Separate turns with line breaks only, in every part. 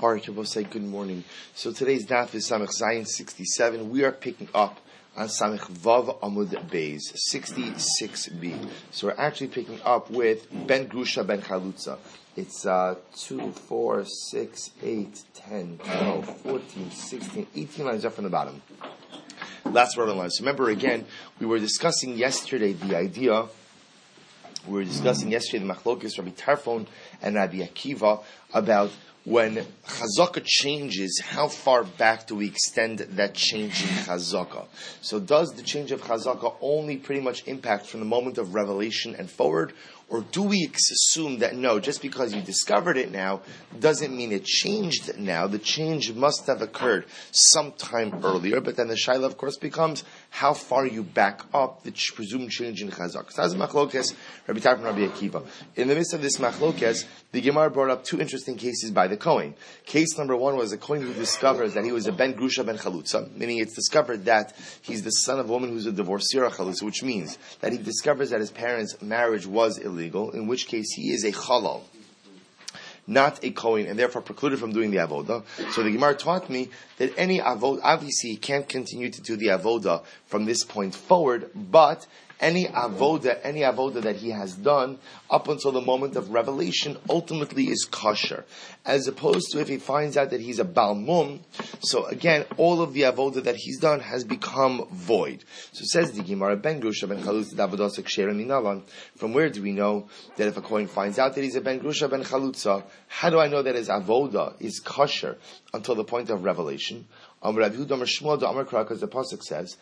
Baruch Yavo say good morning. So today's daf is Samech Zayin 67. We are picking up on Samech Vav Amud Beis 66b. So we're actually picking up with Ben Grusha Ben Chalutza. It's 2, 4, 6, 8, 10, 12, 14, 16, 18 lines up from the bottom. Last word on line. So remember again, we were discussing yesterday the idea. We were discussing yesterday the Machlokes Rabbi Tarfon and Rabbi Akiva about when Chazaka changes, how far back do we extend that change in Chazaka? So does the change of Chazaka only pretty much impact from the moment of revelation and forward? Or do we assume that no, just because you discovered it now, doesn't mean it changed now. The change must have occurred sometime earlier, but then the shaila, of course, becomes how far you back up the presumed change in Chazaka. So that's Machlokes, Rabbi Tarfon, Rabbi Akiva. In the midst of this Machlokes, the Gemara brought up two interesting cases by the Kohen. Case number one was a Kohen who discovers that he was a Ben Grusha Ben Chalutza, meaning it's discovered that he's the son of a woman who's a divorcee or a Chalutza, which means that he discovers that his parents' marriage was illegal, in which case he is a Chalal, not a Kohen, and therefore precluded from doing the Avodah. So the Gemara taught me that any Avodah, obviously he can't continue to do the Avodah from this point forward, but any avoda that he has done up until the moment of revelation ultimately is kosher. As opposed to if he finds out that he's a Baal Mum, so again, all of the avoda that he's done has become void. So says the Gemara, Ben Grusha Ben Chalutza Davodosa Ksheira Minalan. From where do we know that if a Kohen finds out that he's a Ben Grusha Ben Chalutza, how do I know that his avoda is kosher until the point of revelation? Because the pasuk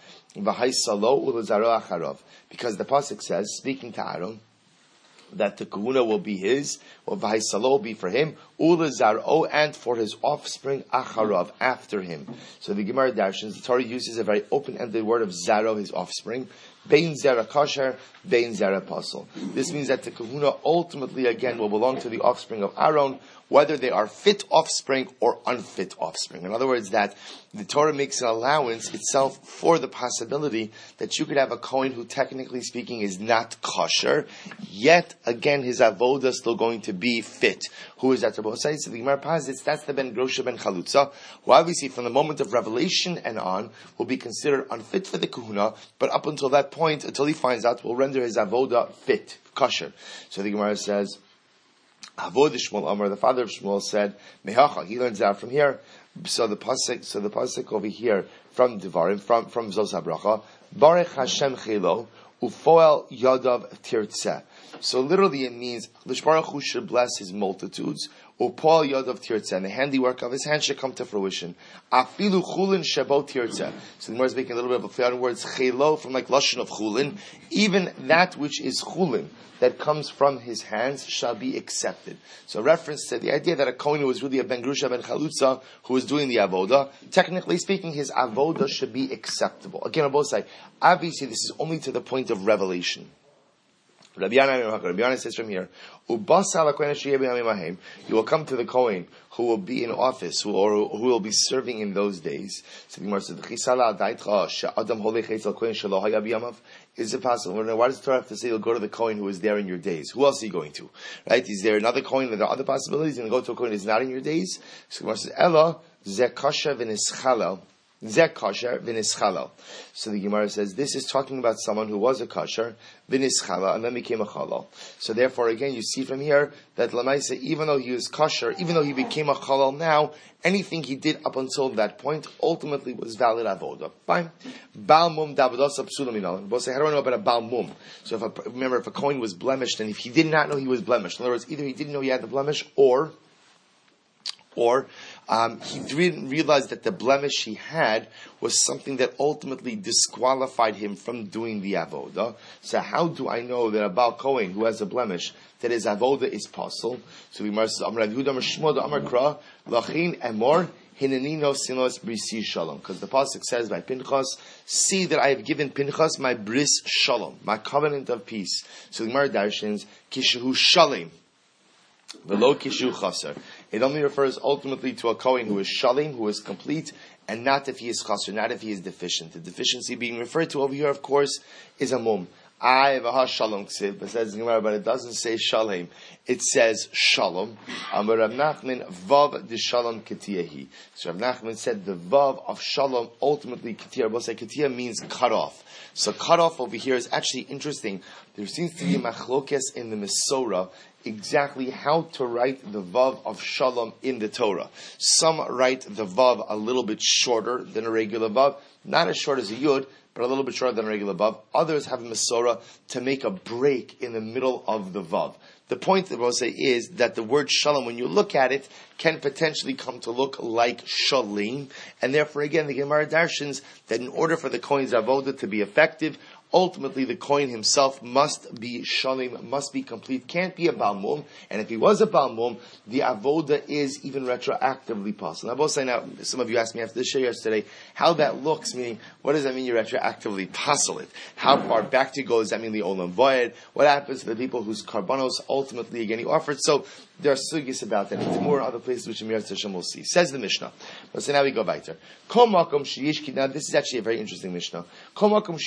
says, speaking to Aaron, that the kahuna will be his, or v'haisalo will be for him, ulazaro, and for his offspring acharav, after him. So the Gemara darshans, the Torah uses a very open-ended word of zaro, his offspring. Bein zera kosher, bein zera pasul. This means that the kahuna ultimately again will belong to the offspring of Aaron, whether they are fit offspring or unfit offspring. In other words, that the Torah makes an allowance itself for the possibility that you could have a Kohen who, technically speaking, is not kosher, yet again his avodah is still going to be fit. Who is that? So the Gemara posits that's the Ben Grusha Ben Chalutza, who obviously from the moment of revelation and on will be considered unfit for the kahuna, but up until that point, until he finds out, will render his avodah fit, kosher. So the Gemara says, Avod Shmuel Amar, the father of Shmuel, said, Mehacha, he learns out from here. So the pasuk over here from Devarim, from Zos HaBracha, Baruch Hashem Chelo, Ufoel Yadav Tirtzeh. So literally it means, Lish Baruch Hu should bless his multitudes, Upol Yadav Tirtzeh, and the handiwork of his hand should come to fruition. Afilu Chulin Shebo Tirtzeh. So the Gemara is making a little bit of a play on words, Chelo, from like Lashon of Chulin, even that which is Chulin, that comes from his hands, shall be accepted. So reference to the idea that a Kohen who was really a Ben Grusha Ben Chalutza, who was doing the avoda, technically speaking, his avoda should be acceptable. Again, on both sides, obviously this is only to the point of revelation. Rabbi Yana says from here, you will come to the Kohen who will be in office, who will be serving in those days. So the Gemara says, is it possible? Why does the Torah have to say you'll go to the Kohen who is there in your days? Who else are you going to? Right? Is there another Kohen? Are there other possibilities? You're going to go to a Kohen who is not in your days? So the Gemara says, Ella, zeh kosher v'nischalel. Zeh kosher v'nischalel. So the Gemara says, this is talking about someone who was a kosher, v'nischalel, and then became a chalal. So therefore, again, you see from here that Lamaisa, even though he was kosher, even though he became a chalal now, anything he did up until that point ultimately was valid avodah. Fine. Baal mum davodosa psula minal. We'll say, how do I know about a baal mum? So if a Kohen was blemished, and if he did not know he was blemished, in other words, either he didn't know he had the blemish, or he didn't realize that the blemish he had was something that ultimately disqualified him from doing the avodah. So how do I know that a Baal Kohen who has a blemish, that his avodah is possible? So we must Amar Yehuda Amar Shmuel Amar Kra Lachin Emor Hinanino Sinos Brisi Shalom, because the pasuk says by Pinchas, see that I have given Pinchas my bris shalom, my covenant of peace. So the Gemara darshans Kishu Shalom. Below kishu chaser. It only refers ultimately to a Kohen who is shalim, who is complete, and not if he is chaser, not if he is deficient. The deficiency being referred to over here, of course, is a mum. I have a shalom ksiv, but says Gemara, but it doesn't say shalom. It says shalom. Amar Rav Nachman vav de shalom ketiyahi. So Rav Nachman said the vav of shalom ultimately ketiyah. We'll say ketiyah means cut off. So cut off over here is actually interesting. There seems to be a machlokes in the Mesorah exactly how to write the vav of shalom in the Torah. Some write the vav a little bit shorter than a regular vav, not as short as a yud, but a little bit shorter than a regular vav. Others have a Mesorah to make a break in the middle of the vav. The point that we'll say is that the word shalom, when you look at it, can potentially come to look like shalim, and therefore again the Gemara darshans that in order for the Kohen's avoda to be effective, ultimately the Kohen himself must be shalim, must be complete, can't be a balmum, and if he was a balmum, the avoda is even retroactively possible. Now, both say now, some of you asked me after the show yesterday, how that looks, meaning, what does that mean you retroactively passel it? How far back to go? Does that mean the olam void? What happens to the people whose karbanos ultimately again he offered? So, there are sugis about that. It's more other places which Amir Tzashem will see. Says the Mishnah. So now we go weiter. Now this is actually a very interesting Mishnah. So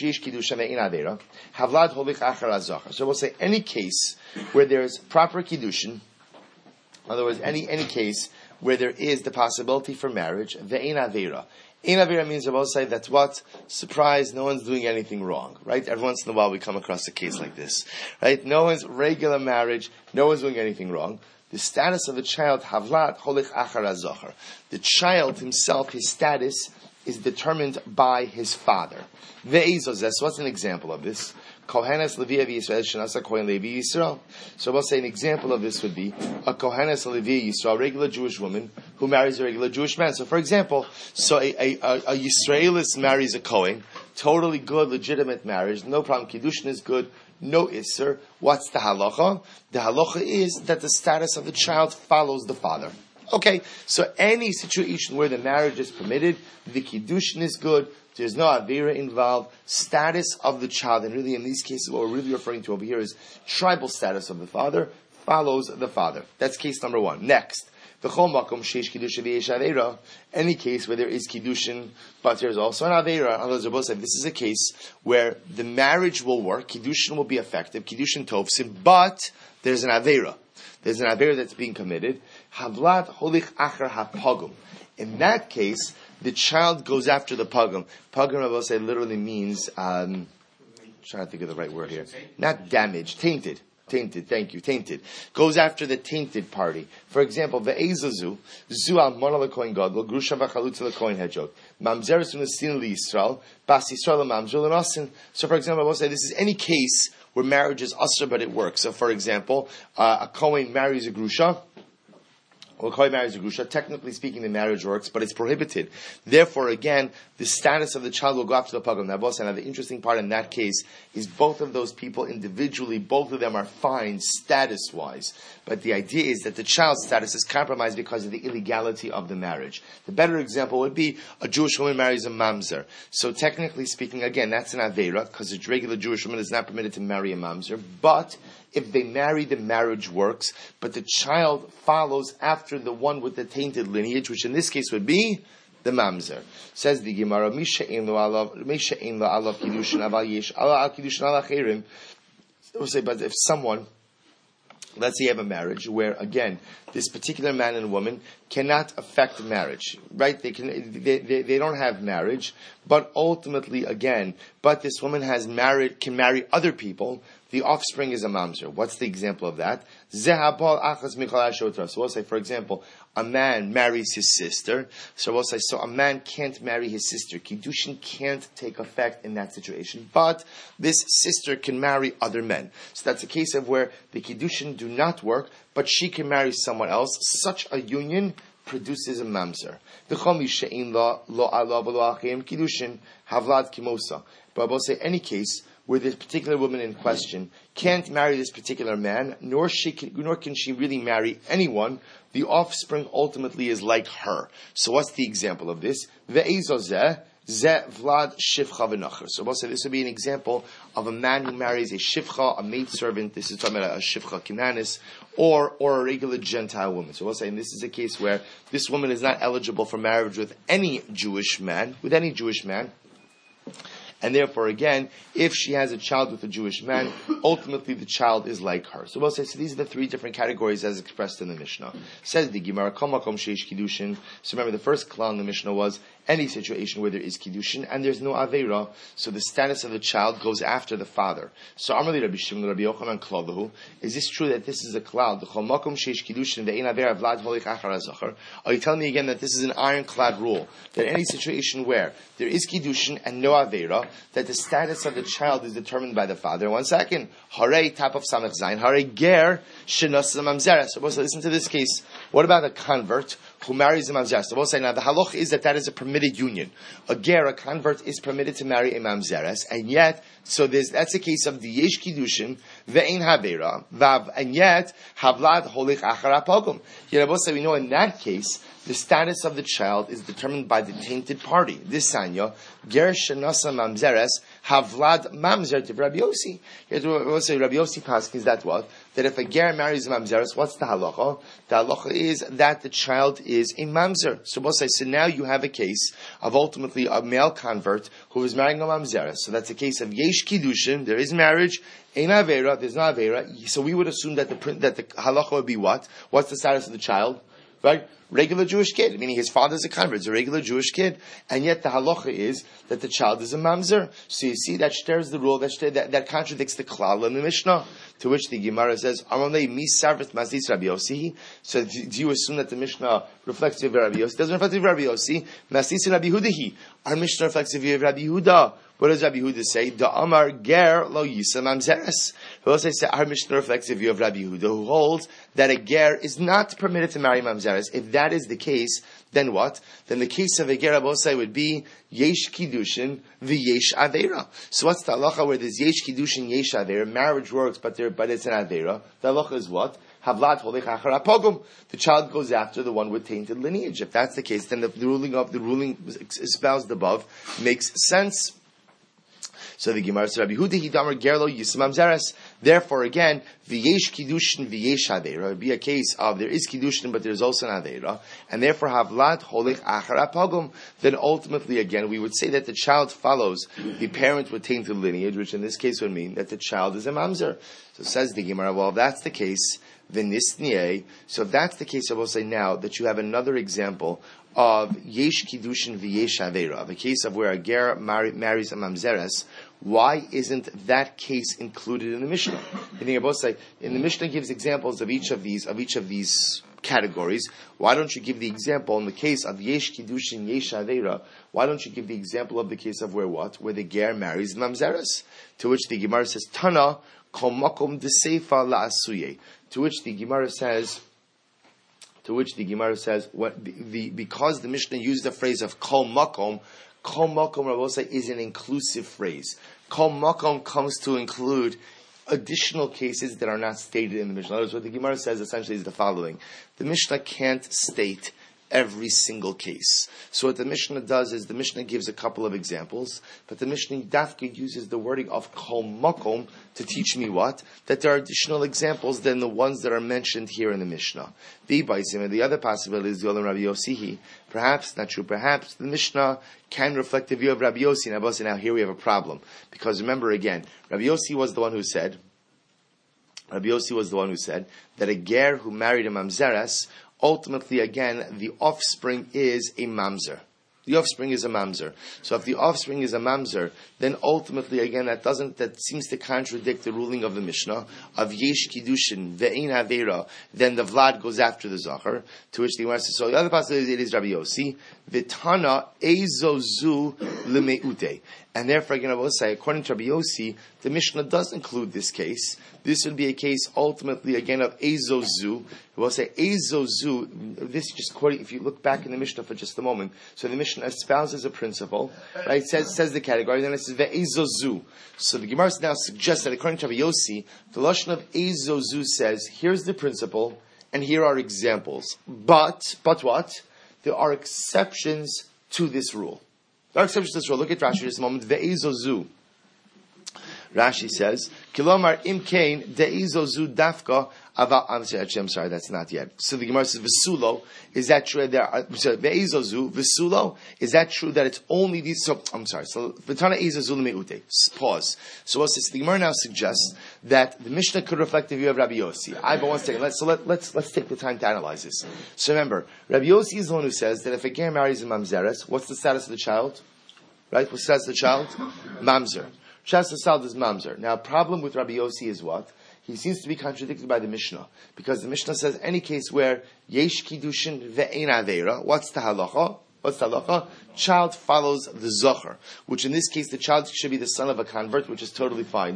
we'll say any case where there is proper kiddushin, in other words, any case where there is the possibility for marriage, ve'in avera. Ein avera means we'll say that's what? Surprise, no one's doing anything wrong, right? Every once in a while we come across a case like this, right? No one's regular marriage, no one's doing anything wrong. The status of the child, havlat holich achar hazocher. The child himself, his status, is determined by his father. Ve'ezozeh. So what's an example of this? Kohenes Levi Yisrael Shenasa Kohen Levi Yisrael. So we'll say an example of this would be a Kohenes Levi Yisrael, a regular Jewish woman who marries a regular Jewish man. So for example, a Yisraelis marries a Kohen, totally good, legitimate marriage, no problem. Kiddushin is good. No isser. What's the halacha? The halacha is that the status of the child follows the father. Okay, so any situation where the marriage is permitted, the kiddushin is good, there's no avera involved, status of the child, and really in these cases what we're really referring to over here is tribal status of the father, follows the father. That's case number one. Next. Any case where there is kiddushin, but there's also an avera. Others both said this is a case where the marriage will work, kiddushin will be effective, kiddushin tovsin, but there's an avera. There's an avera that's being committed. Havlat holich achar hapagum. In that case, the child goes after the pagum. Pagum, I will say, literally means, I'm trying to think of the right word here. Not damaged, tainted. Tainted, thank you, tainted. Goes after the tainted party. For example, ve'ezazu, zu al mona lekoin gadol, grusha v'chalutza lekoin hedjog, mamzeres unesin liYisrael, bas Yisrael mamzer l'nasin. So for example, I will say this is any case where marriage is usher but it works. So for example, a Kohen marries a grusha, or a Kohen marries a grusha, technically speaking the marriage works, but it's prohibited. Therefore, again, the status of the child will go up to the pagam. Now, the interesting part in that case is both of those people individually, both of them are fine status-wise. But the idea is that the child's status is compromised because of the illegality of the marriage. The better example would be a Jewish woman marries a mamzer. So technically speaking, again, that's an avera, because a regular Jewish woman is not permitted to marry a mamzer. But if they marry, the marriage works. But the child follows after the one with the tainted lineage, which in this case would be the mamzer. Says the Gemara, Misha ein lo alav kiddushin aval yesh ala kiddushin ala cherim. We'll say, but if someone, let's say you have a marriage where, again, this particular man and woman cannot affect marriage, right? They don't have marriage, but ultimately, again, but this woman can marry other people. The offspring is a mamzer. What's the example of that? So we'll say, for example, a man marries his sister. So we'll say, so a man can't marry his sister. Kiddushin can't take effect in that situation. But this sister can marry other men. So that's a case of where the Kiddushin do not work, but she can marry someone else. Such a union produces a mamzer. But we'll say, any case where this particular woman in question can't marry this particular man, nor can she really marry anyone, the offspring ultimately is like her. So what's the example of this? Ve'ezozeh, ze vlad shivcha v'nacher. So we'll say this would be an example of a man who marries a shivcha, a maidservant. This is talking about a shivcha kinanis, or a regular Gentile woman. So we'll say, and this is a case where this woman is not eligible for marriage with any Jewish man, and therefore again, if she has a child with a Jewish man, ultimately the child is like her. So we'll say, so these are the three different categories as expressed in the Mishnah. Says the Gemara, Kol Makom Sheish Kiddushin. So remember, the first klal in the Mishnah was any situation where there is Kiddushin and there's no Aveira, so the status of the child goes after the father. So Amar li Rabbi Shimon, Rabbi Yochanan Klovahu, is this true that this is a klal? The Kol Makom Sheish Kiddushin ve'ein Aveira vlad holich achar hazachar. Are you telling me again that this is an ironclad rule, that any situation where there is Kiddushin and no Aveira, that the status of the child is determined by the father? 1 second. Hare top of Samech Zayin. Hare ger shenas mamzeres. So listen to this case. What about a convert who marries a mamzeres? So we'll say now the halach is that is a permitted union. A ger, a convert, is permitted to marry a mamzeres, and yet, so that's a case of the yesh kiddushin ve'ein havera vav, and yet havlad holich achar apogum. Yet we'll say we know in that case the status of the child is determined by the tainted party. This sanya ger shenasa mamzeres havlad mamzer to Rabbi Yossi. We'll say Rabbi Yossi paskins that what? That if a ger marries a mamzeres, what's the halacha? The halacha is that the child is a mamzer. So we'll say, so now you have a case of ultimately a male convert who is marrying a mamzeres. So that's a case of yesh kiddushin, there is marriage, ein avera, there's no avera. So we would assume that the halacha would be what? What's the status of the child? Right? Regular Jewish kid, meaning his father's a convert, it's a regular Jewish kid, and yet the halacha is that the child is a mamzer. So you see, that stirs the rule, that contradicts the klal in the Mishnah, to which the Gemara says, Amalei mi sarvet masis Rabbi Yossi. So do you assume that the Mishnah reflects the view of Rabbi Yossi? It doesn't reflect the view of Rabbi Yossi. Masis Rabbi Hudahi. Our Mishnah reflects the view of Rabbi Yehuda. What does Rabbi Yehuda say? Da Amar ger lo yisa mamzeres. Our Mishnah reflects the view of Rabbi Yehuda, who holds that a ger is not permitted to marry mamzeres. If that is the case, then what? Then the case of a ger Rabosai would be yesh kiddushin v'yesh avera. So what's the halacha where there's yesh kiddushin yesh avera? Marriage works, but it's an avera. The halacha is what? Havlat holich achar apogum. The child goes after the one with tainted lineage. If that's the case, then the ruling espoused above makes sense. So the Gemara says, Rabbi Huda hidamar gerlo yismam zeres. Therefore, again, v'yesh kiddushin v'yesh avera. It would be a case of there is kiddushin, but there's also an avera, and therefore havlat holich achar apogum. Then ultimately, again, we would say that the child follows the parent with tainted lineage, which in this case would mean that the child is a mamzer. So says the Gemara, well, if that's the case, v'nisniye. So if that's the case, I will say now that you have another example of yesh kiddushin v'yesh avera, of a case of where a ger marries a mamzeres. Why isn't that case included in the Mishnah? I think I both say, in the Mishnah gives examples of each of these categories. Why don't you give the example in the case of yesh kiddushin yesh avera? Why don't you give the example of the case of where the ger marries mamzeres? To which the Gemara says, Tana kol makom deseifa la'asuye. To which the Gemara says, because the Mishnah used the phrase of kol makom, Rabosa, is an inclusive phrase. Kol makom comes to include additional cases that are not stated in the Mishnah. In other words, what the Gemara says essentially is the following. The Mishnah can't state every single case. So what the Mishnah does is the Mishnah gives a couple of examples, but the Mishnah Dafka uses the wording of kol makom to teach me what? That there are additional examples than the ones that are mentioned here in the Mishnah. The other possibility is the Olam Rabbi Yossi. Perhaps, not true, perhaps the Mishnah can reflect the view of Rabbi Yossi. Now here we have a problem. Because remember again, Rabbi Yossi was the one who said that a ger who married a mamzeres, ultimately, again, the offspring is a mamzer. The offspring is a mamzer. So if the offspring is a mamzer, then ultimately, again, that seems to contradict the ruling of the Mishnah of yesh kiddushin ve'ein havera. Then the vlad goes after the zachar. To which the Gemara says, so the other possibility is Rabbi Yossi v'tana ezozu lemeute. And therefore, again, I will say, according to Rabbi Yossi, the Mishnah does include this case. This would be a case, ultimately, again, of ezozu. We'll say ezozu. This just quoting. If you look back in the Mishnah for just a moment, so the Mishnah espouses a principle, right? It says the category, then it says ve'ezozu. So the Gemara now suggests that according to Rabbi Yossi, the lashon of ezozu says, here's the principle, and here are examples. But what? There are exceptions to this rule. There are exceptions to this rule. Look at Rashi just a moment. Ve'ezozu. Rashi says, Kilomar imkain deizo zu dafka. I'm sorry, that's not yet. So the Gemara says, V'sulo, is that true? Ve'izozu, V'sulo, is that true that it's only these? So, I'm sorry. So, V'tana Izozu L'me'ute. Pause. So, the Gemara now suggests that the Mishnah could reflect the view of Rabbi Yossi. But one second. Let's take the time to analyze this. So remember, Rabbi Yossi is the one who says that if a ger marries a mamzeres, what's the status of the child? Right? What status of the child? Mamzer. Status of the child is mamzer. Now, problem with Rabbi Yossi is what? He seems to be contradicted by the Mishnah, because the Mishnah says any case where yesh kiddushin ve'ein aveira, what's the halacha? What's the halacha? Child follows the zocher, which in this case the child should be the son of a convert, which is totally fine.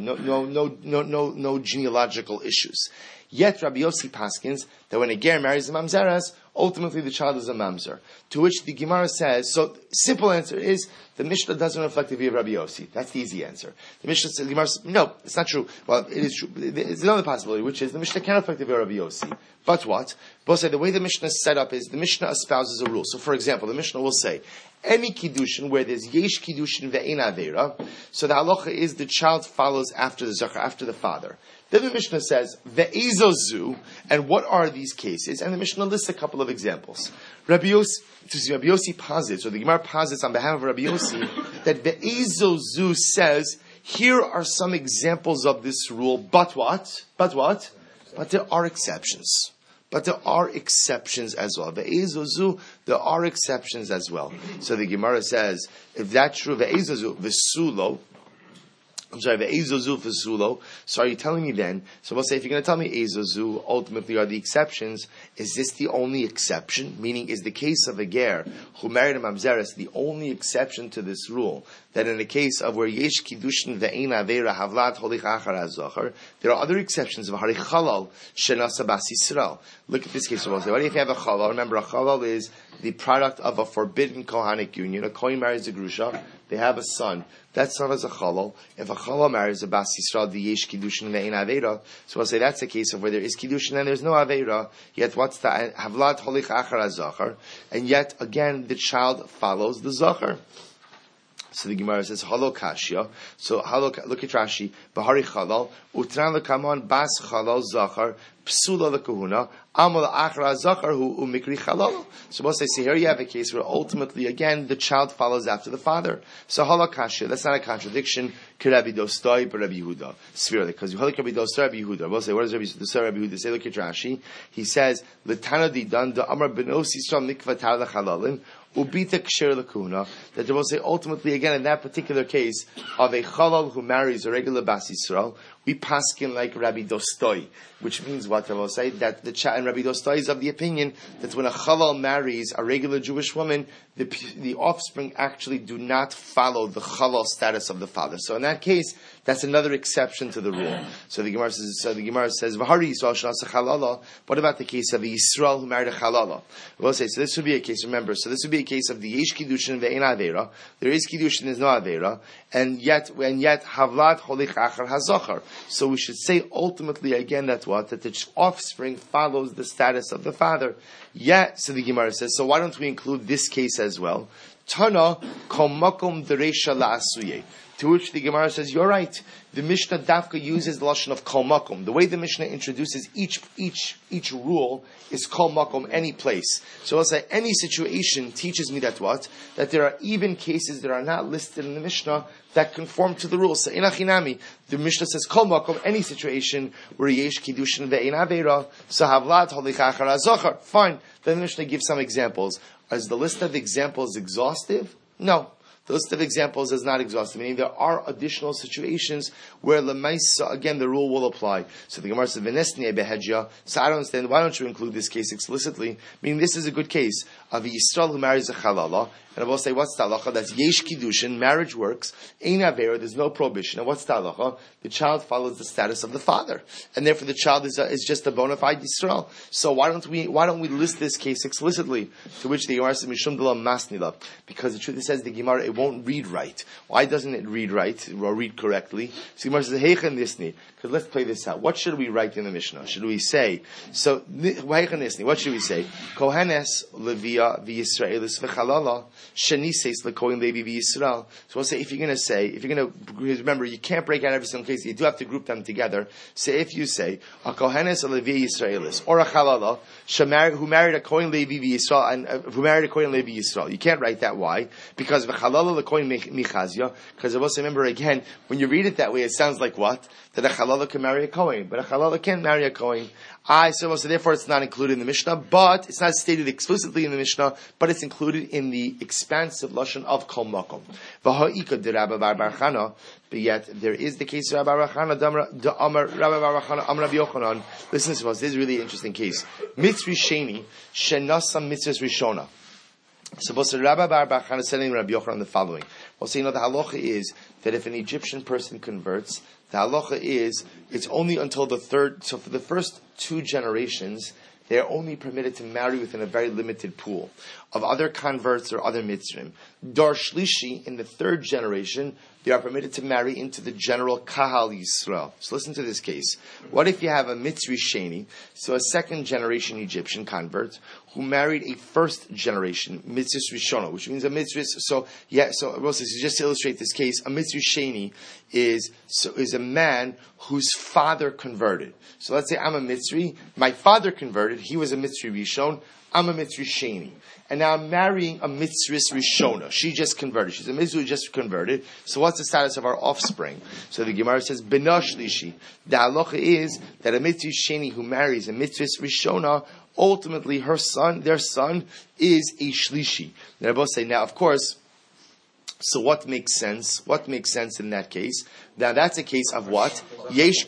No genealogical issues. Yet Rabbi Yossi paskins that when a ger marries a mamzeres, ultimately the child is a mamzer. To which the Gemara says, so simple answer is the Mishnah doesn't reflect the view of Rabbi Yossi. That's the easy answer. The Mishnah says, the Gemara says, no, it's not true. Well, it is true. There's another possibility, which is the Mishnah can reflect the view of Rabbi Yossi. But what? Both say the way the Mishnah is set up is the Mishnah espouses a rule. So for example, the Mishnah will say, any kiddushin where there's yesh kiddushin ve'ein aveira, so the halacha is the child follows after the zachar, after the father. Then the Mishnah says, ve'izozu, and what are these cases? And the Mishnah lists a couple of examples. Rabbi Yossi posits, or the Gemara posits on behalf of Rabbi Yossi, that ve'izozu says, here are some examples of this rule, but what? But there are exceptions. But there are exceptions as well. Ve'ezozu, there are exceptions as well. So the Gemara says, if that's true, ve'ezozu, v'sulo, I'm sorry, ve'ezozu v'sulo. So are you telling me then, so we'll say, if you're going to tell me ezozu, ultimately are the exceptions, is this the only exception? Meaning, is the case of a ger who married a mamzeres the only exception to this rule? That in the case of where yesh kiddushin ve'ein aveira havlat holich achar hazocher, there are other exceptions of hari chalal shenasa bas Yisrael. Look at this case. So we'll say, what if you have a chalal? Remember, a chalal is the product of a forbidden kohanic union. A kohen marries a grusha, they have a son. That son is a chalal. If a chalal marries a bas Yisrael, the yesh kiddushin ve'ein aveira, so we'll say that's the case of where there is kiddushin and there's no aveira. Yet what's the havlat holich achar hazocher? And yet again, the child follows the zocher. So the Gemara says, Halo Kashya. So look at Rashi. Bahari Chalal. Utran lekamon bas Chalal Zachar. Psula lekahuna. Amal achra Zachar hu umikri Chalal. So we'll say, here you have a case where ultimately, again, the child follows after the father. So Halo Kashya. That's not a contradiction. Rabbi Dostoi, but Rabbi Yehuda. Sphere, because you Rabbi Dostoi, Rabbi Yehuda. We'll say, what does Rabbi Dostoi, Rabbi Yehuda say? Look at Rashi. He says, L'tana di dan da amar benos Yisrael nikvatar lechalalim. Ubita ksher lakuna, that they will say ultimately again in that particular case of a chalal who marries a regular bas Yisrael, we paskin like Rabbi Dostoi, which means what they will say that and Rabbi Dostoi is of the opinion that when a chalal marries a regular Jewish woman, the offspring actually do not follow the chalal status of the father. So in that case, that's another exception to the rule. So the Gemara says, V'hari Yisrael shenasa chalala. What about the case of a Yisrael who married a chalala? We'll say, so this would be a case, remember, so this would be a case of the yesh kiddushin ve'ein aveira. There is kiddushin, there's no aveira. And yet, havlat holich achar hazochar. So we should say ultimately again that the offspring follows the status of the father. Yet, so the Gemara says, so why don't we include this case as well? Tana kol makom dereisha la'asuye. To which the Gemara says, you're right. The Mishnah Dafka uses the lashon of kol makom. The way the Mishnah introduces each rule is kol makom, any place. So I'll say any situation teaches me that what? That there are even cases that are not listed in the Mishnah that conform to the rules. So inachinami, the Mishnah says kol makom, any situation where yesh kiddushin ve'ein aveira, so havlat holich achar hazochar. Fine. Then the Mishnah gives some examples. Is the list of examples exhaustive? No. The list of examples is not exhaustive, meaning there are additional situations where lemaisa, again, the rule will apply. So the Gemara says, "V'nesnei behedja." So I don't understand. Why don't you include this case explicitly? Meaning this is a good case of a Yisrael who marries a chalala. And I will say, what's the halacha? That's yesh kiddushin, marriage works. Ein avera, there's no prohibition. And what's the halacha? The child follows the status of the father, and therefore the child is just a bona fide Yisrael. So why don't we list this case explicitly? To which the Gemara says, "Mishum d'lo masnila," because the truth says the Gemara it won't read right. Why doesn't it read right or read correctly? So the Gemara says, "Heichen nisni." Because let's play this out. What should we write in the Mishnah? Should we say so? Heichen nisni. What should we say? Kohenes levi Levia v'Yisraelis v'Chalala Sheni says LeKohen Levi v'Yisrael. So we'll say if you're going to remember, you can't break out every single case. You do have to group them together. So if you say a Kohenes a Levi Yisraelis or a Chalala who married a Kohen Levi v'Yisrael and who married a Kohen Levi Yisrael, you can't write that. Why? Because v'Chalala LeKohen Michazia. Because I will say, remember again, when you read it that way, it sounds like what? That a Chalala can marry a Kohen, but a Chalala can't marry a Kohen. So therefore it's not included in the Mishnah, but it's not stated explicitly in the Mishnah, but it's included in the expansive lashon of Kol Makom. V'ha'ika de Rabbi Bar Bar Chana, but yet there is the case of Rabbi Bar Chana, the Amar Rabbi Bar Chana, Amar Rabbi Yochanan. Listen to us, this is a really interesting case. Mitzri Sheni, Shenasam Mitzvahs Rishona. So Rabbi Bar Chana is telling Rabbi Yochanan the following. Well, so the halacha is that if an Egyptian person converts, the halacha is it's only until the third. So for the first 2 generations, they are only permitted to marry within a very limited pool of other converts or other mitzrim. Dar Shlishi, in the 3rd generation, they are permitted to marry into the general Kahal Yisrael. So listen to this case. What if you have a Mitzri Sheni, so a 2nd generation Egyptian convert, who married a 1st generation Mitzris Rishona, which means a Mitzris. So just to illustrate this case, a Mitzri Sheni is a man whose father converted. So let's say I'm a Mitzri, my father converted, he was a Mitzri Rishon, I'm a Mitzri Sheni. And now I'm marrying a Mitzris Rishona. She just converted. She's a Mitzri who just converted. So what's the status of our offspring? So the Gemara says, B'na Shlishi. The halacha is that a Mitzri Sheni who marries a Mitzris Rishona, ultimately their son is a Shlishi. Now, I both say, now of course, so what makes sense? What makes sense in that case? Now that's a case of what? Yesh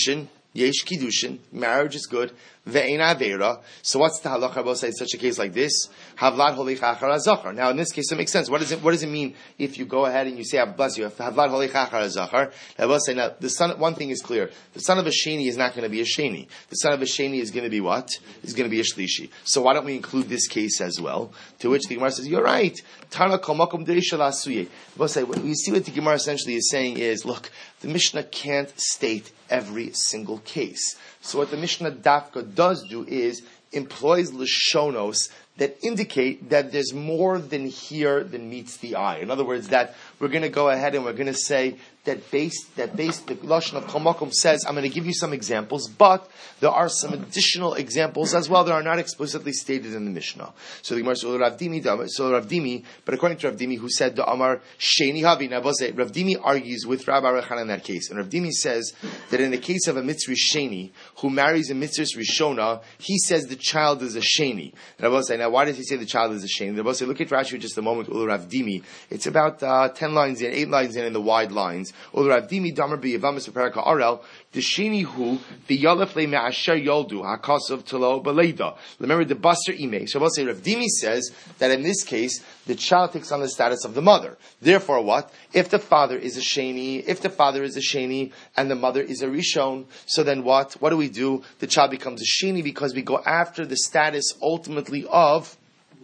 Kiddushin, marriage is good. Ve'ein avera. So what's the halacha? I will say in such a case like this. Havlad holich achar hazachar. Now in this case it makes sense. What does it mean if you go ahead and you say, bless you, Havlad holich achar hazachar? I will say now, one thing is clear. The son of a sheni is not going to be a sheni. The son of a sheni is going to be what? Is going to be a shlishi. So why don't we include this case as well? To which the Gemara says, you're right. Tana kol makom dereishal asuye. I will say, you see what the Gemara essentially is saying is, look, the Mishnah can't state every single case. So what the Mishnah Dafka does do is employs Lashonos that indicate that there's more than here than meets the eye. In other words, that we're going to go ahead and we're going to say that the Lashon of Kol Makom says, I'm going to give you some examples, but there are some additional examples as well that are not explicitly stated in the Mishnah. So the Gemara says, Rav Dimi, but according to Rav Dimi, who said, the Amar Sheni Havi, now Rav Dimi argues with Rabbi Rechana in that case. And Rav Dimi says that in the case of a Mitzri Sheni, who marries a Mitzris Rishona, he says the child is a Sheni. And I will say, now why does he say the child is a Sheni? I will say, look at Rashi just a moment, Rav Dimi. It's about 10 lines in, 8 lines in the wide lines. Rav Dimi Damar b'Yavamis Peraka Arel Deshini Hu v'Yalef Le Me'asher Yoldu Hakasav Telo Beleida. Remember the Basar Ime. So I will say Rav Dimi says that in this case the child takes on the status of the mother. Therefore, what if the father is a sheni? If the father is a sheni and the mother is a rishon, so then what? What do we do? The child becomes a sheni because we go after the status ultimately of.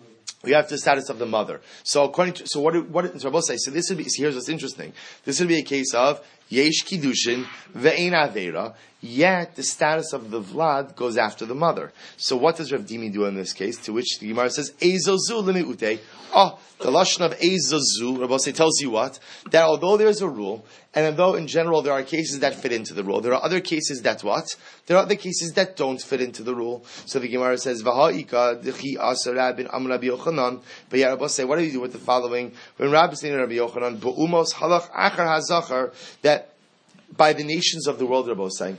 We have the status of the mother. So according to, so I will say, so this would be, here's what's interesting. This would be a case of Yesh Kiddushin, Ve'ein Avera, yet the status of the Vlad goes after the mother. So what does Rav Dimi do in this case? To which the Gemara says, Eizozu limi'ute. The Lashon of Eizozu, Rabbi say, tells you what? That although there's a rule, and although in general there are cases that fit into the rule, there are other cases that what? There are other cases that don't fit into the rule. So the Gemara says, V'ha'ika d'chi asara bin Amr Rabbi Yochanan. But yeah, Rabbi say, what do you do with the following? When Rabbi saying Rabbi Yochanan, B'umos halach achar hazachar, that by the nations of the world, Rabbi say,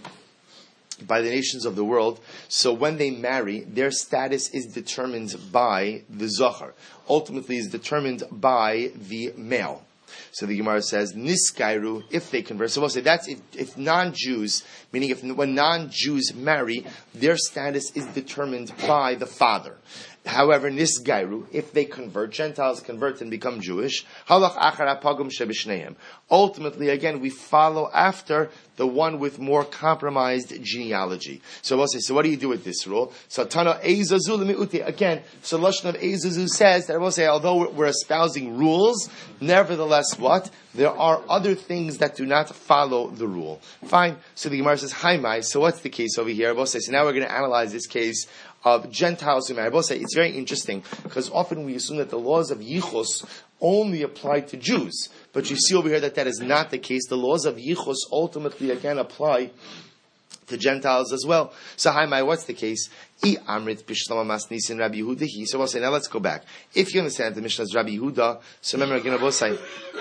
by the nations of the world, so when they marry, their status is determined by the Zachar. Ultimately is determined by the male. So the Gemara says, Niskairu, if they convert. So we'll say that's if non-Jews, meaning when non-Jews marry, their status is determined by the father. However, Nisgairu, if they convert, Gentiles convert and become Jewish, halach achar hapagum shebishneim. Ultimately, again, we follow after the one with more compromised genealogy. So we'll say, so what do you do with this rule? So Tana Eizazu lemi'uti. Again, so Lashon of Eizazu says that we'll say, although we're espousing rules, nevertheless, what? There are other things that do not follow the rule. Fine. So the Gemara says, Hi, Mai. So what's the case over here? We'll say, so now we're going to analyze this case of Gentiles who marry. I will say it's very interesting because often we assume that the laws of Yichus only apply to Jews, but you see over here that is not the case. The laws of Yichus ultimately again apply to Gentiles as well. So, what's the case? So we'll say, now let's go back. If you understand the Mishnah is Rabbi Yehuda, so remember again, we'll say,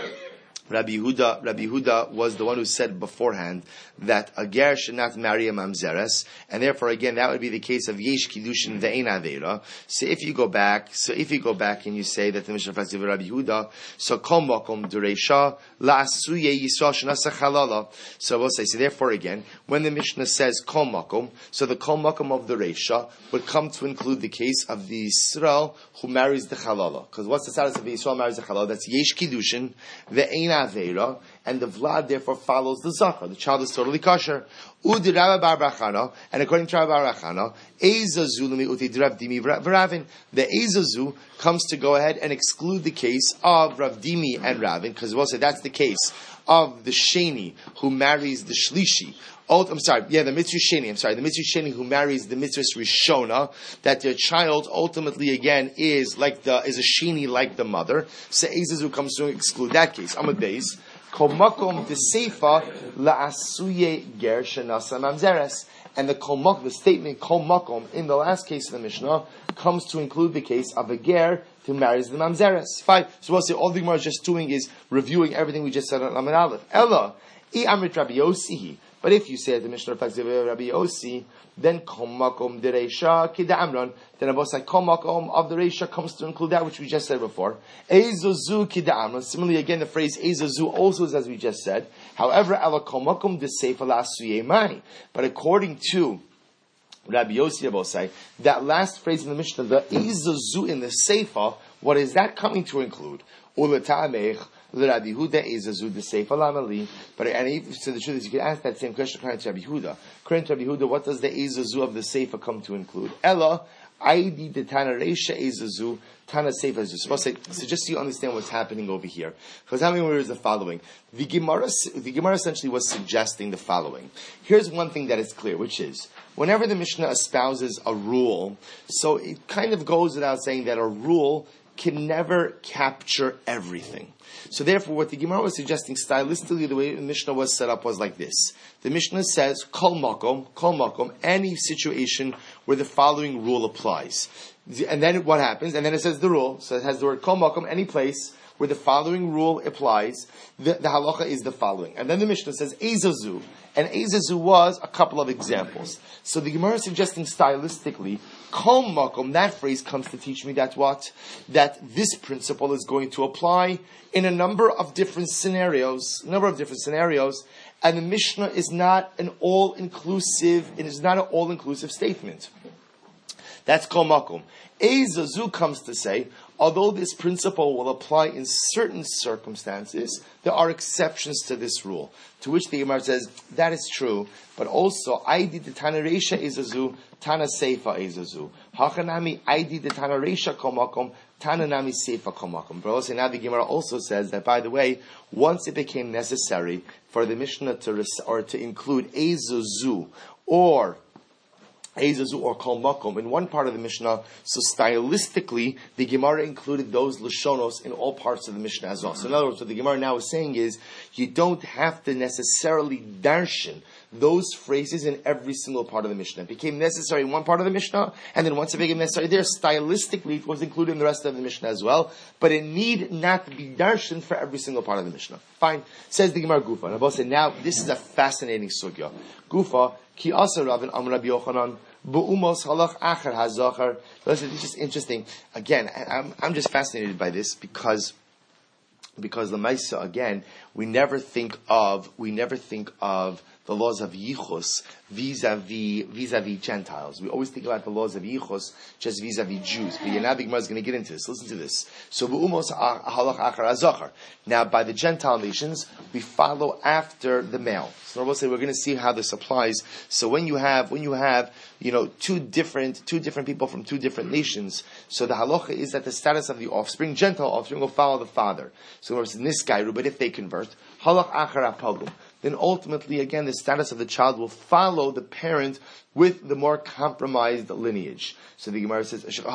Rabbi Yehuda was the one who said beforehand that a ger should not marry a mamzeres, and therefore again that would be the case of yesh kiddushin ve'ein aveira. So if you go back and you say that the Mishnah reflects of Rabbi Yehuda, so kol makom dureisha la'asuye yisrael shenasa chalala. So we'll say, so therefore again, when the Mishnah says kol makom, so the kol makom of the reisha would come to include the case of the Yisrael who marries the chalala. Because what's the status of the Yisrael marries the chalala? That's yesh kiddushin ve'ein aveira, and the vlad therefore follows the zakah. The child is totally kosher. Udi Rabbi Bar Bachana, and according to Rabbi Bar Bachana, Ezazu lemiuti Rav Dimi v'Ravin. The Ezazu comes to go ahead and exclude the case of Rav Dimi and Ravin, because we'll say that's the case of the Sheni who marries the Shlishi. The Mitzvah Sheni who marries the Mitzvah Rishona, that their child ultimately again is a Sheni like the mother. So Ezazu comes to exclude that case. Amud Beis. Kol makom deseifa la'asuye ger shenasa mamzeres, and the statement kol makom in the last case of the Mishnah comes to include the case of a ger who marries the mamzeres. Fine. So we'll say all the Gemara is just doing is reviewing everything we just said on Lamed Aleph. Ella I amrit Rabbi Yossi. But if you say the Mishnah reflects the Rabbi Yossi, then kol makom dereisha kida amron. Then Abba say kol makom of the reisha comes to include that which we just said before. Ezozu kida amron. Similarly, again, the phrase ezozu also is as we just said. However, ala kol makom deseifa la'asuye mai. But according to Rabbi Yossi, Abba say that last phrase in the Mishnah, the ezozu in the seifa, what is that coming to include? Ulata'amech. The Rabbi Yehuda is a zud the seifa lamali. But so the truth is, you can ask that same question according to Rabbi Yehuda. According to Rabbi Yehuda, what does the ezazu of the seifa come to include? Ella, aidi the tana reisha ezazu tana seifa ezazu. So just so you understand what's happening over here, because how many words are the following? The Gemara essentially was suggesting the following. Here's one thing that is clear, which is whenever the Mishnah espouses a rule, so it kind of goes without saying that a rule can never capture everything. So therefore, what the Gemara was suggesting stylistically, the way the Mishnah was set up was like this. The Mishnah says, kol makom, any situation where the following rule applies. And then what happens? And then it says the rule. So it has the word kol makom, any place where the following rule applies, the halacha is the following. And then the Mishnah says, ezazu. And ezazu was a couple of examples. So the Gemara is suggesting stylistically, kol makom, that phrase comes to teach me that what? That this principle is going to apply in a number of different scenarios, and the Mishnah is not an all-inclusive statement. That's kol makom. Ezazu comes to say, although this principle will apply in certain circumstances, there are exceptions to this rule. To which the Gemara says, that is true, but also, Aidi the Tana Reisha Ezazu, Tana Seifa Ezazu. Hachanami, Aidi the Tana Reisha Komakom, Tana Nami Seifa Komakom. But also now the Gemara also says that, by the way, once it became necessary for the Mishnah to include Ezazu, or kol makom in one part of the Mishnah, so stylistically the Gemara included those lashonos in all parts of the Mishnah as well. So in other words, what the Gemara now is saying is you don't have to necessarily darshan those phrases in every single part of the Mishnah. It became necessary in one part of the Mishnah, and then once it became necessary there, stylistically it was included in the rest of the Mishnah as well, but it need not be darshan for every single part of the Mishnah. Fine. Says the Gemara Gufa. And Abba said, now this is a fascinating sugya. Gufa, ki asa Ravin am Rabbi Yochanan, bu'umos halach acher hazachar. Listen, it's just interesting. Again, I'm just fascinated by this because the Maisa, again, we never think of the laws of Yichus vis-a-vis Gentiles. We always think about the laws of Yichus just vis-a-vis Jews. But now the Gemara is going to get into this. Listen to this. So, now, by the Gentile nations, we follow after the male. So we'll say we're going to see how this applies. So when you have two different people from two different nations, so the halacha is that the status of the offspring, Gentile offspring, will follow the father. So it's Niskairu, but if they convert, halach achar apalgum. then ultimately, again, the status of the child will follow the parent with the more compromised lineage. So the Gemara says, so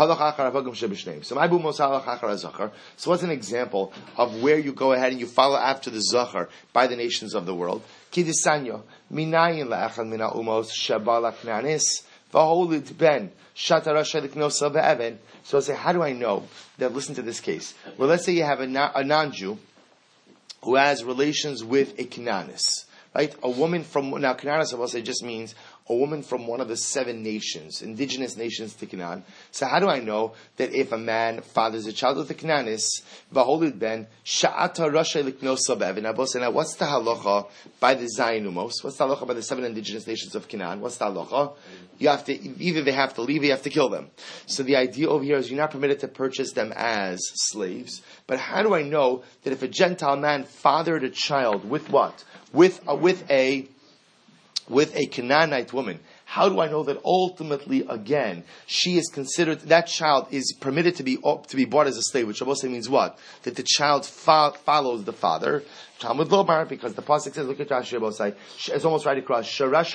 what's an example of where you go ahead and you follow after the Zachar by the nations of the world? Kidisanyo, minayin la'achad mina umos shabala knanis, v'holid ben, shatarasha liknosa be'even. So I say, how do I know that, listen to this case. Well, let's say you have a non-Jew who has relations with a Canaanist, right? A woman from, now Canaanist, I will say, just means a woman from one of the 7 nations, indigenous nations to Canaan. So how do I know that if a man fathers a child with a Canaanist, v'holid ben, sha'ata rasha liknosa be'even, I will say, now what's the halacha by the Zayin Umos? What's the halacha by the 7 indigenous nations of Canaan? What's the halacha? You have to, either they have to leave or you have to kill them. So the idea over here is you're not permitted to purchase them as slaves. But how do I know that if a Gentile man fathered a child with what? With a Canaanite woman, how do I know that ultimately, again, she is considered, that child is permitted to be bought as a slave, which also means what? That the child follows the father. Talmud Lomar, because the pasuk says, look at Rashi Rabosai, it's almost right across,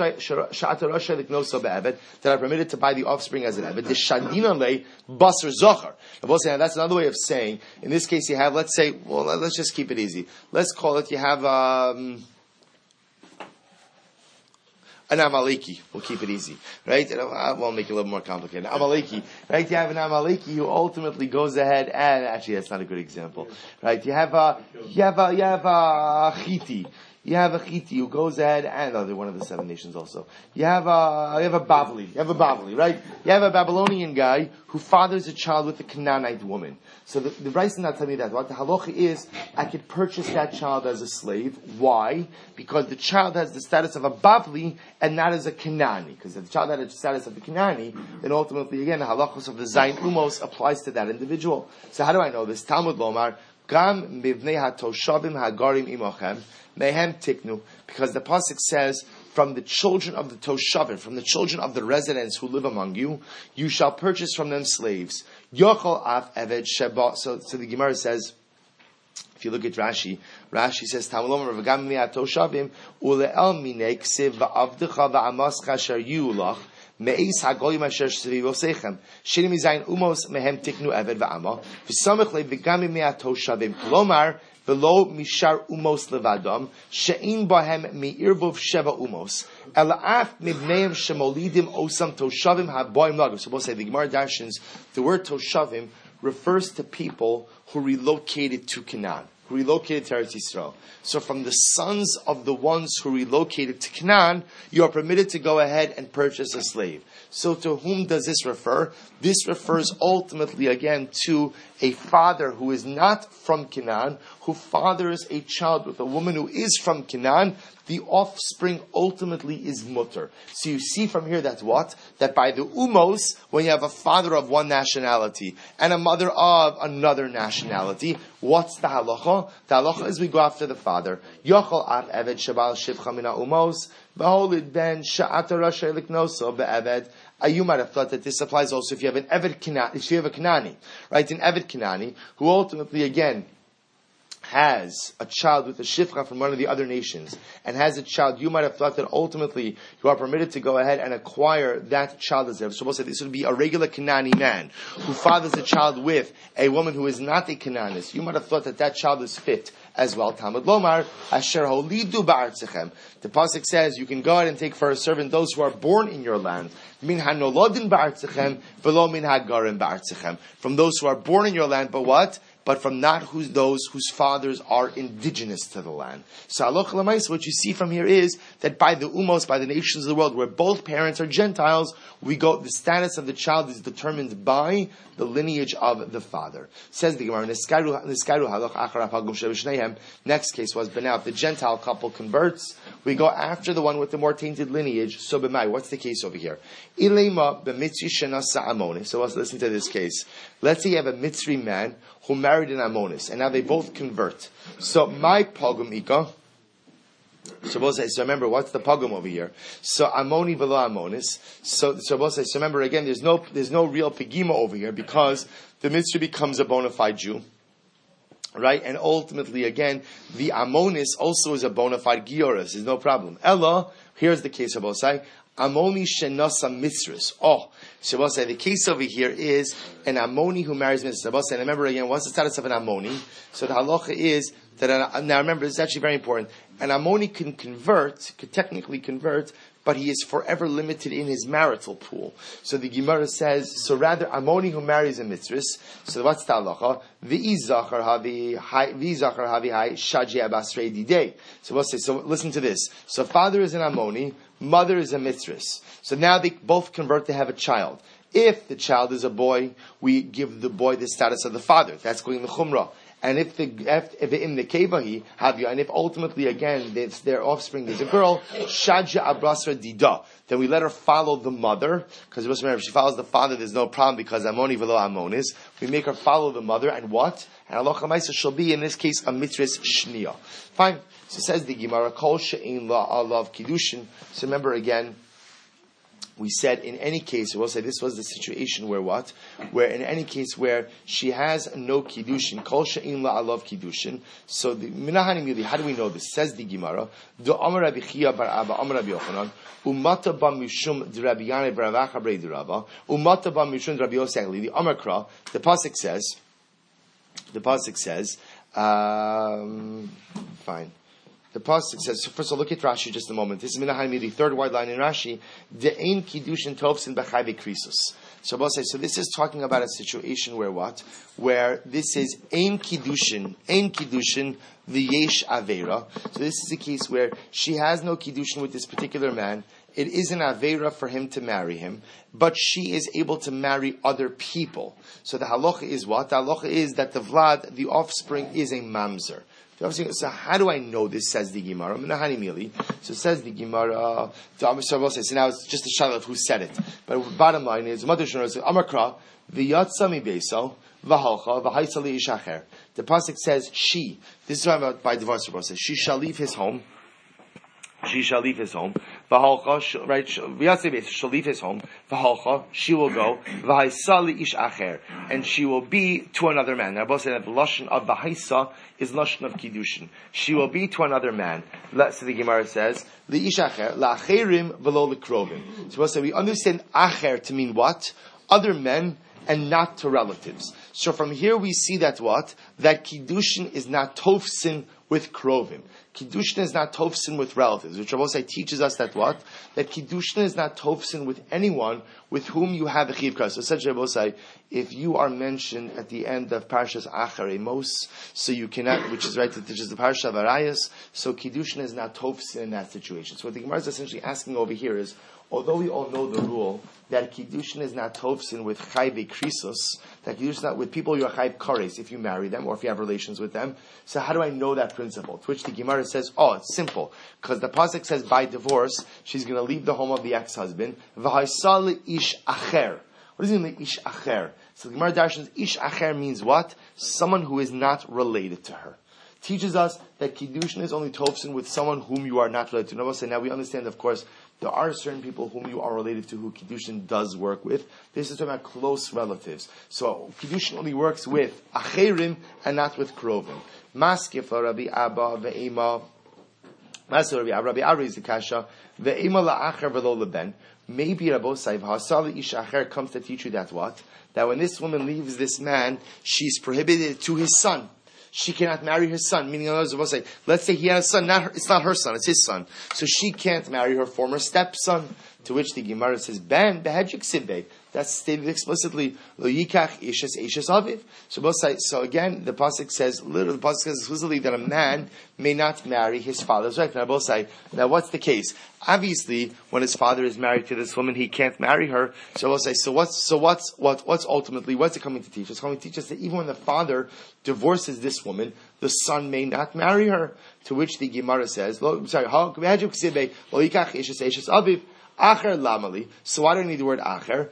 that are permitted to buy the offspring as an eved. The shadina le basar zochar. Rabosai, that's another way of saying, in this case you have, let's say, well, let's just keep it easy. Let's call it, you have, an Amaleki. We'll keep it easy, right? We'll make it a little more complicated. Amaleki, right? You have an Amaleki who ultimately goes ahead and, actually that's not a good example, right? You have a Chiti. You have a Chiti who goes ahead and, they're one of the 7 nations also. You have a Bavli, right? You have a Babylonian guy who fathers a child with a Canaanite woman. So the Bryce did not tell me that. What the halacha is, I could purchase that child as a slave. Why? Because the child has the status of a Bavli and not as a Canaani. Because if the child had the status of a Canaani, then ultimately, again, the halachos of the Zayin Umos applies to that individual. So how do I know this? Talmud Lomar, Gam mivnei hatoshavim hagarim imochem, mehem tiknu. Because the pasuk says, from the children of the Toshavim, from the children of the residents who live among you, you shall purchase from them slaves. Yochol af eved sheba. So the Gemara says, if you look at Rashi says, Tamulom Ravagam mi'at Toshavim, ule'el minei ksiv va'avdecha va'amas kasher yulach, me'is hagoyim asher shvivosechem, shinim izayin umos mehem tiknu eved va'ama, v'samech le'vigam mi'at Toshavim, klomar, V'lo mishar umos levadam she'in bahem mi'irvov sheva umos ela'af mibneim shemolidim osam toshavim haboim lagav. So we'll say the Gemara Darshans, the word toshavim refers to people who relocated to Canaan, who relocated to Eretz Yisrael. So from the sons of the ones who relocated to Canaan, you are permitted to go ahead and purchase a slave. So to whom does this refer? This refers ultimately again to a father who is not from Canaan, who fathers a child with a woman who is from Canaan. The offspring ultimately is mutter. So you see from here that what? That by the umos, when you have a father of one nationality and a mother of another nationality, what's the halacha? The halacha is we go after the father. Yochol at eved shabal shivcha mina umos, v'holid ben sha'ata rasha liknoso be'eved. You might have thought that this applies also if you have an Eved Kanani, if you have a Kanani, right? An Eved Kanani, who ultimately, again, has a child with a shifcha from one of the other nations, and has a child, you might have thought that ultimately you are permitted to go ahead and acquire that child as if. So we'll say this would be a regular Kanani man who fathers a child with a woman who is not a Kananist. You might have thought that that child is fit as well. Talmud Lomar, Asher holidu ba'artzechem. The pasuk says you can go ahead and take for a servant those who are born in your land. Min hanolodin ba'artzechem, velo min hagarim ba'artzechem. From those who are born in your land, but what? But from not those whose fathers are indigenous to the land. So halacha l'maisa, what you see from here is that by the umos, by the nations of the world, where both parents are Gentiles, the status of the child is determined by the lineage of the father. Says the Gemara, next case was, but now if the Gentile couple converts, we go after the one with the more tainted lineage. So b'mai, what's the case over here? Ilema b'mitzri shenasa amoni. So let's listen to this case. Let's say you have a Mitzri man who married an Ammonis, and now they both convert. So my pogum ika. So remember, what's the pogum over here? So Ammoni velo Ammonis. So remember again, there's no real pegima over here because the Mitzri becomes a bona fide Jew. right? And ultimately, again, the Amonis also is a bona fide Gioris. There's no problem. Ella, here's the case of Osai. Amoni shenasa mitzris. So the case over here is an Amoni who marries mitzris. And remember again, what's the status of an Amoni? So the halacha is that, now remember, this is actually very important. An Amoni could technically convert, but he is forever limited in his marital pool. So the Gemara says, so rather, Amoni who marries a mitzris, so what's the halacha? V'izachar havi hai shaji abasrei didei. So we'll say, so listen to this. So father is an Amoni, mother is a mitzris. So now they both convert to have a child. If the child is a boy, we give the boy the status of the father. That's going to chumrah. And if in the kevahi havya, and if ultimately again their offspring is a girl, shadja abrasra dida, then we let her follow the mother, because remember if she follows the father, there's no problem because amoni velo amonis. We make her follow the mother, and what? And Allah Chamaisa shall be in this case a mitris shniya. Fine. So says the Gemara, kol she'in la alav kiddushin. So remember again, we said in any case, we'll say this was the situation where what? Where in any case where she has no kiddushin, kol she'in la alav kiddushin. So the minahani mili, how do we know this? Says the Gemara, do Amar Rabbi Chia bar Abba Amar Rabbi Yochanan, umata ba mishum d'Rabbi Yanai bar Avacha brei d'Rava, umata ba mishum d'Rabbi Yosef Agli. The Amar Kra, the pasuk says, fine. The pasuk says. So first of all, look at Rashi just a moment. This is Minahai the third wide line in Rashi. De'ein kiddushin tovsin b'chai v'krisus. So this is talking about a situation where what? Where this is ein kiddushin v'yesh avera. So this is a case where she has no kiddushin with this particular man. It is an avera for him to marry him, but she is able to marry other people. So the halacha is what? The halacha is that the vlad, the offspring, is a mamzer. So how do I know this? Says the Gemara. So says the Gemara. So now it's just a shadow of who said it. But bottom line is, Mother Shana says, Amakra v'yatzami beso v'halcha v'haisali ishacher. The pasuk says she. This is talking about by divorce. Says she shall leave his home. She shall leave his home. V'halcha, right? She'll leave his home. V'halcha, she will go. V'haisali ish acher, and she will be to another man. Now, both say that the lashon of v'haisa is lashon of kiddushin. She will be to another man. So the Gemara says, "Li'ish acher la'acherim v'lo l'krovim." So we'll say we understand acher to mean what? Other men and not to relatives. So from here we see that what? That kiddushin is not tofsin with krovim. Kiddushin is not tofsin with relatives, which Rabosai teaches us that what? That Kiddushin is not tofsin with anyone with whom you have a chiv kras. So says Rabosai, if you are mentioned at the end of Parshas Achar Amos, so you cannot, which is right, which is the Parsha of Arayas, so Kiddushin is not tofsin in that situation. So what the Gemara is essentially asking over here is, although we all know the rule that Kiddushin is not tofsin with chayve krisos, that Kiddushin is not with people you are chayv kares if you marry them or if you have relations with them. So how do I know that principle? To which the Gemara says, it's simple. Because the pasuk says by divorce, she's going to leave the home of the ex-husband. V'haisal ish acher. What does it mean, ish acher? So the Gemara darshans, ish acher means what? Someone who is not related to her. Teaches us that Kiddushin is only tofsin with someone whom you are not related to. Now we understand, of course, there are certain people whom you are related to who Kiddushin does work with. This is talking about close relatives. So Kiddushin only works with acherim and not with krovim. Maskif Rabbi Abba ve'ema. Maskif Rabbi Abba is the kasha ve'ema la'acher v'lo leben. Maybe Rabbi Osai v'hasali ish acher comes to teach you that what? That when this woman leaves this man, she's prohibited to his son. She cannot marry her son. Meaning, let's say he has a son. It's not her son, it's his son. So she can't marry her former stepson. To which the Gemara says, "Ben behedjik sibbe." That's stated explicitly. Lo yikach ishes aviv. So again, the pasuk says explicitly that a man may not marry his father's wife. Now what's the case? Obviously, when his father is married to this woman, he can't marry her. So what's ultimately what's it coming to teach? It's coming to teach us that even when the father divorces this woman, the son may not marry her. To which the Gemara says, behedjik sibbe lo yikach ishes aviv. Acher lamali. So why do I need the word acher?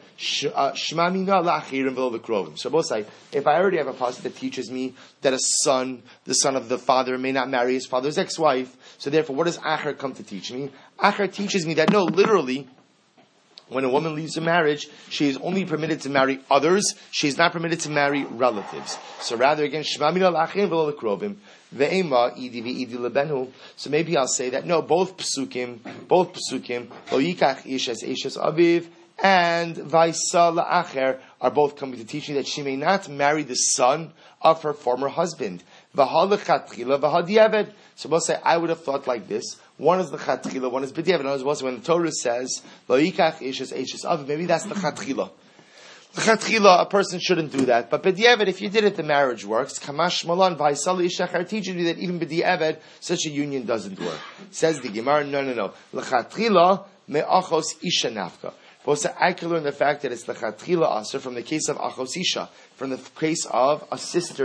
Shmamina la'achirim v'lo v'krovim. So both say, if I already have a passage that teaches me that a son, the son of the father, may not marry his father's ex-wife, so therefore what does acher come to teach me? Acher teaches me that no, literally, when a woman leaves a marriage, she is only permitted to marry others. She is not permitted to marry relatives. So rather, again, Shema mina la'achim v'lo l'krovim. Ve'ema idi v'idi lebenu. So maybe I'll say that, no, both psukim, lo yikach ish as aviv, and vaisa la'acher are both coming to teach me that she may not marry the son of her former husband. V'ha l'chatchila v'ha di'eved. So we'll say, I would have thought like this. One is the chatchila, one is b'di'eved. And also when the Torah says, lo yikach ish as aviv, maybe that's the chatchila. The chatchila, a person shouldn't do that. But b'di'eved, if you did it, the marriage works. Kamash malan v'haisal ishachar teaches me that even b'di'eved, such a union doesn't work. Says the Gemara, no. L'chatchila me'achos isha nafka. I can learn the fact that it's l'chatchila aser from the case of achos isha, from the case of the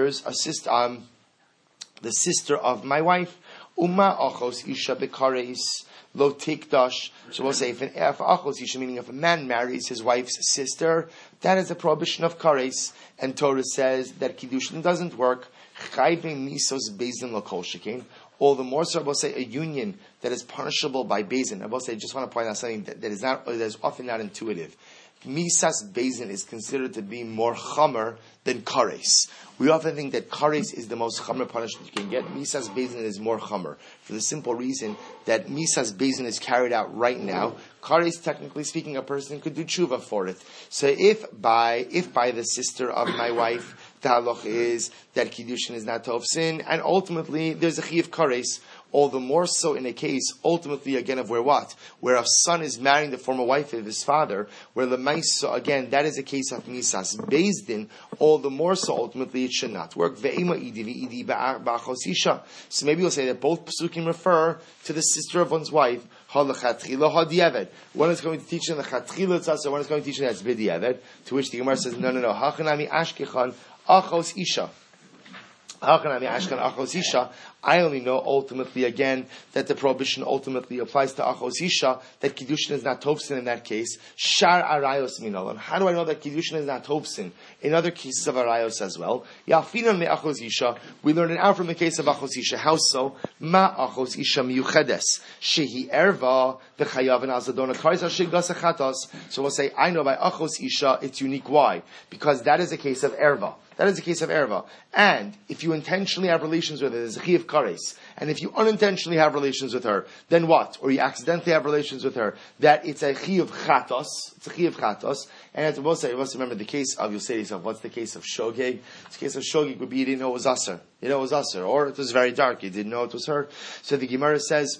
sister of my wife. Uma achos isha bekareis lo tikdash. So we'll say if achos isha, meaning if a man marries his wife's sister, that is a prohibition of kares. And Torah says that kiddushin doesn't work. Chayvim misos bezin l'kol shekein. All the more so, I will say, a union that is punishable by bezin. I will say, I just want to point out something that is often not intuitive. Misas bezin is considered to be more chamer than kares. We often think that kares is the most chamer punishment you can get. Misas bezin is more chamer for the simple reason that misas bezin is carried out right now. Kares, technically speaking, a person could do tshuva for it. So if by the sister of my wife, the halach is that kiddushin is not tov sin, and ultimately there's a chiyuv kares. All the more so in a case, ultimately again of where a son is marrying the former wife of his father, where the ma'isa, again, that is a case of misas bezdin. All the more so ultimately it should not work. So maybe we'll say that both psukim refer to the sister of one's wife. One is going to teach in the chatchila tzasa, one is going to teach in that's b'di'eved. To which the Gemara says, no. Hachanami ashkechan achos isha. I only know ultimately again that the prohibition ultimately applies to achos isha, that kiddushin is not tovsin in that case. Shar arayos minol. How do I know that kiddushin is not tovsin in other cases of arayos as well? Yafina me achos isha. We learn it out from the case of achos isha. How so? Ma achos isha miyuchedes shehi erva v'chayav and azadona karis hashigdas achatos. So we'll say I know by achos isha it's unique. Why? Because that is a case of erva. That is the case of erva. And if you intentionally have relations with her, there's a chiyuv kares. And if you unintentionally have relations with her, then what? Or you accidentally have relations with her, that it's a chiyuv chatos. It's a chiyuv chatos. And as we'll say, you must remember the case of, you'll say to yourself, what's the case of shogeg? The case of shogeg would be you didn't know it was aser. You know it was aser. Or it was very dark. You didn't know it was her. So the Gemara says,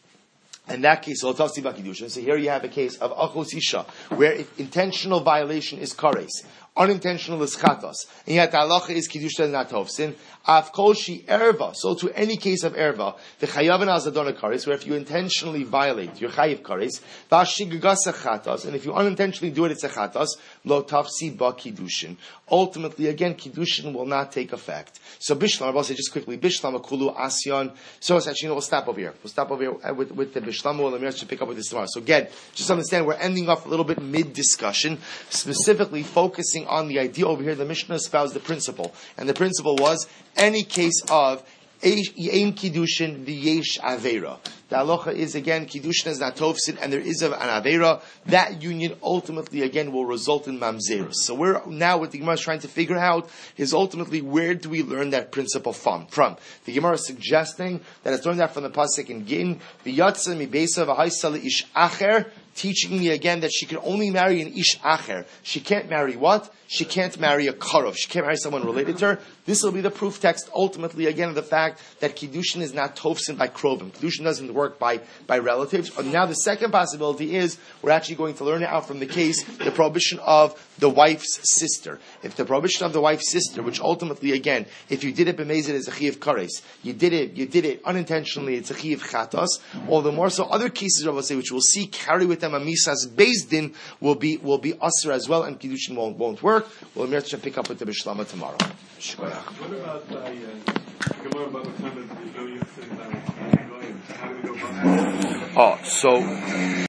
in that case, so here you have a case of achos isha, where if intentional violation is kares, unintentional is chatos, and yet the halacha is kiddushin not tovsin. Avkoshi erva. So to any case of erva, the chayav and azadona kares, where if you intentionally violate your chayiv kares, v'ashigagasa chatos, and if you unintentionally do it, it's a chatos. Lo tafsi ba kiddushin. Ultimately, again, kiddushin will not take effect. So bishlam, I'll say just quickly, bishlam akulu asyan. So it's actually, we'll stop over here. We'll stop over here with the bishlam. We'll pick up with this tomorrow. So again, just understand, we're ending off a little bit mid-discussion, specifically focusing on the idea over here. The Mishnah espoused the principle, and the principle was any case of Ein Kiddushin v'yesh Avera. The halacha is again, Kiddushin is not tovsin, and there is an Avera. That union ultimately again will result in Mamzerus. So we're now what the Gemara is trying to figure out is ultimately where do we learn that principle from? The Gemara is suggesting that it's learned that from the pasuk in Gin, v'yatsa mi beisa v'haisal ish acher, teaching me again that she can only marry an ish acher. She can't marry what? She can't marry a karov. She can't marry someone related to her. This will be the proof text, ultimately, again, of the fact that Kiddushin is not tovsin by krovim. Kiddushin doesn't work by relatives. And now the second possibility is, we're actually going to learn it out from the case, the prohibition of the wife's sister. If the prohibition of the wife's sister, which ultimately, again, if you did it b'mezid as a chiyuv kares, you did it unintentionally, it's a chiyuv chatos, all the more so other cases, I will say, which we'll see, carry with them a misas bezdin, will be usher as well, and Kiddushin won't work. We'll pick up with the Bishlama tomorrow.
What about the Gemara about what time of the Goyim? How do we go about that?
So